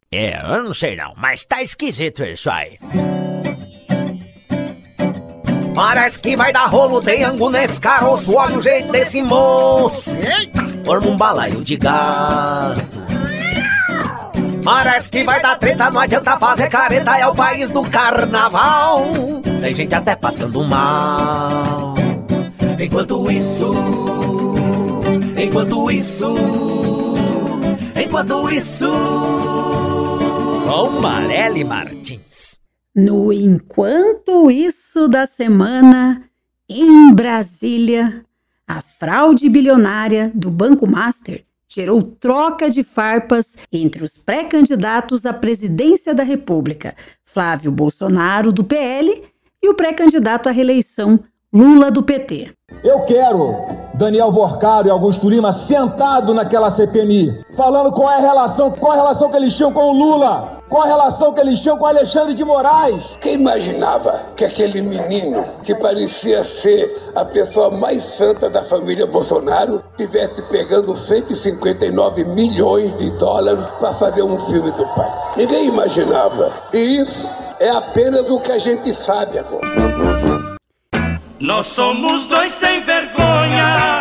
Eu não sei não, mas tá esquisito isso aí. Parece que vai dar rolo, tem angu nesse caroço. Olha o jeito desse moço. Eita! Forma um balaio de gato. Parece que vai dar treta, não adianta fazer careta. É o país do carnaval. Tem gente até passando mal. Enquanto isso... Com Marely Martins. No Enquanto Isso da semana, em Brasília, a fraude bilionária do Banco Master gerou troca de farpas entre os pré-candidatos à presidência da República, Flávio Bolsonaro, do PL, e o pré-candidato à reeleição, Lula, do PT. Eu quero Daniel Vorcaro e Augusto Lima sentado naquela CPMI, falando qual é a relação que eles tinham com o Lula, qual a relação que eles tinham com Alexandre de Moraes. Quem imaginava que aquele menino, que parecia ser a pessoa mais santa da família Bolsonaro, estivesse pegando 159 milhões de dólares para fazer um filme do pai? Ninguém imaginava. E isso é apenas o que a gente sabe agora. Nós somos dois sem vergonha,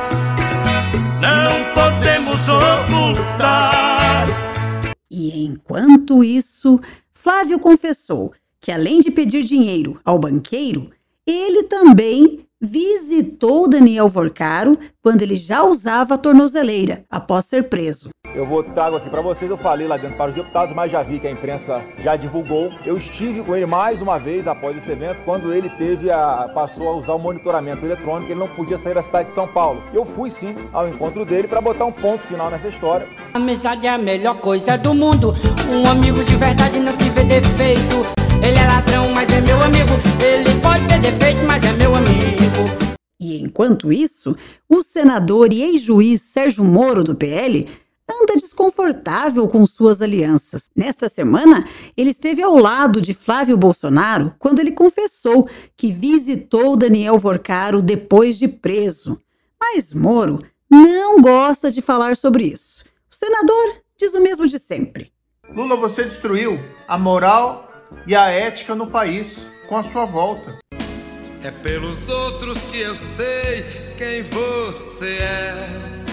não podemos ocultar. E enquanto isso, Flávio confessou que, além de pedir dinheiro ao banqueiro, ele também visitou Daniel Vorcaro quando ele já usava a tornozeleira após ser preso. Eu trago aqui para vocês, eu falei lá dentro para os deputados, mas já vi que a imprensa já divulgou. Eu estive com ele mais uma vez após esse evento, quando ele passou a usar o monitoramento eletrônico, ele não podia sair da cidade de São Paulo. Eu fui sim ao encontro dele para botar um ponto final nessa história. A amizade é a melhor coisa do mundo, um amigo de verdade não se vê defeito. Ele é ladrão, mas é meu amigo, ele pode ter defeito, mas é meu amigo. E enquanto isso, o senador e ex-juiz Sérgio Moro, do PL, anda desconfortável com suas alianças. Nesta semana, ele esteve ao lado de Flávio Bolsonaro quando ele confessou que visitou Daniel Vorcaro depois de preso. Mas Moro não gosta de falar sobre isso. O senador diz o mesmo de sempre. Lula, você destruiu a moral e a ética no país com a sua volta. É pelos outros que eu sei quem você é.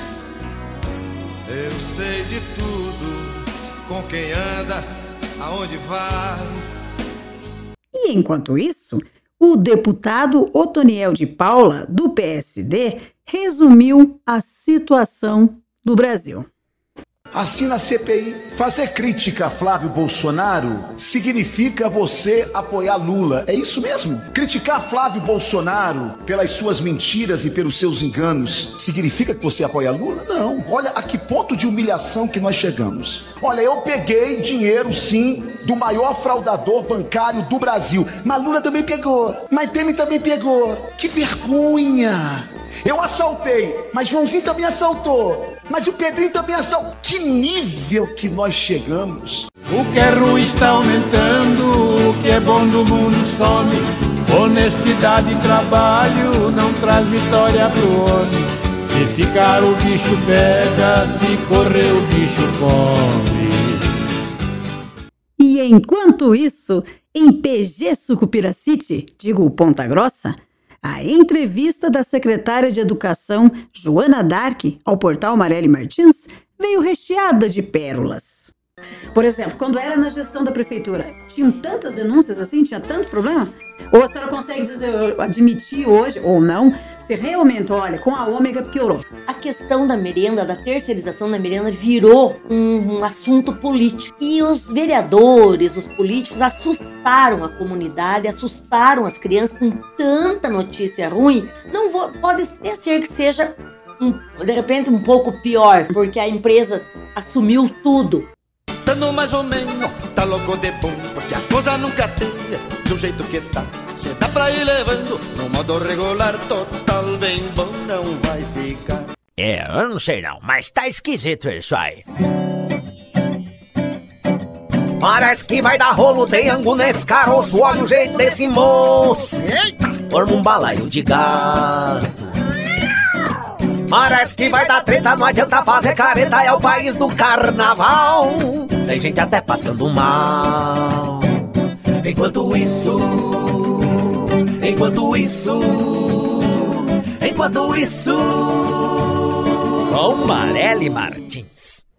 Eu sei de tudo, com quem andas, aonde vais. E enquanto isso, o deputado Otoniel de Paula, do PSD, resumiu a situação do Brasil. Assim, na CPI, fazer crítica a Flávio Bolsonaro significa você apoiar Lula. É isso mesmo? Criticar Flávio Bolsonaro pelas suas mentiras e pelos seus enganos significa que você apoia Lula? Não. Olha a que ponto de humilhação que nós chegamos. Olha, eu peguei dinheiro, sim, do maior fraudador bancário do Brasil. Mas Lula também pegou. Mas Temer também pegou. Que vergonha! Eu assaltei, mas Joãozinho também assaltou. Mas o Pedrinho também assaltou. Que nível que nós chegamos. O que é ruim está aumentando, o que é bom do mundo some. Honestidade e trabalho não traz vitória pro homem. Se ficar o bicho pega, se correr o bicho come. E enquanto isso, em PG Sucupiracite, digo Ponta Grossa, a entrevista da secretária de Educação, Joana Dark, ao portal Marely Martins, veio recheada de pérolas. Por exemplo, quando era na gestão da prefeitura, tinham tantas denúncias assim, tinha tanto problema? Ou a senhora consegue admitir hoje, ou não, se realmente, olha, com a Ômega piorou? A questão da merenda, da terceirização da merenda, virou um assunto político. E os vereadores, os políticos, assustaram a comunidade, assustaram as crianças com tanta notícia ruim. Pode ser que seja, de repente, um pouco pior, porque a empresa assumiu tudo. Dando mais ou menos, tá louco de bom, porque a coisa nunca tem do jeito que tá. Se dá pra ir levando no modo regular, total bem bom não vai ficar. Eu não sei não, mas tá esquisito isso aí. Parece que vai dar rolo, tem angu nesse caroço. Olha o jeito desse moço. Eita! Forma um balaio de gato. Parece que vai dar treta, não adianta fazer careta, é o país do carnaval. Tem gente até passando mal. Enquanto isso, com Marely Martins.